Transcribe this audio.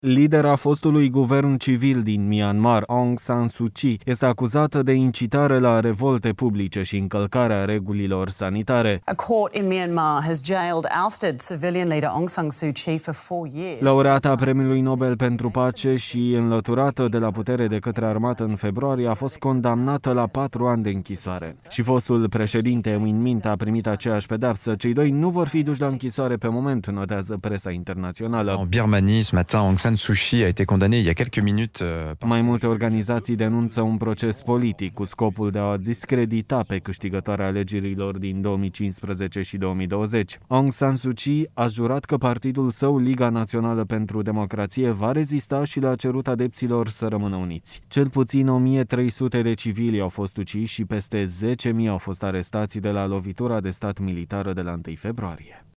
Lidera fostului guvern civil din Myanmar, Aung San Suu Kyi, este acuzată de incitare la revolte publice și încălcarea regulilor sanitare. A court in Myanmar has jailed ousted civilian leader Aung San Suu Kyi for 4 years. Laureata Premiului Nobel pentru Pace și înlăturată de la putere de către armată în februarie, a fost condamnată la 4 ani de închisoare. Și fostul președinte Win Myint a primit aceeași pedeapsă. Cei doi nu vor fi duși la închisoare pe moment, notează presa internațională. În Birmanie, ce matin, Aung San Suu Kyi a été condamné il y a quelques minutes. Mai multe organizații denunță un proces politic cu scopul de a discredita pe câștigătoarea alegerilor din 2015 și 2020. Aung San Suu Kyi a jurat că partidul său, Liga Națională pentru Democrație, va rezista și le-a cerut adepților să rămână uniți. Cel puțin 1300 de civili au fost uciși și peste 10.000 au fost arestați de la lovitura de stat militară de la 1 februarie.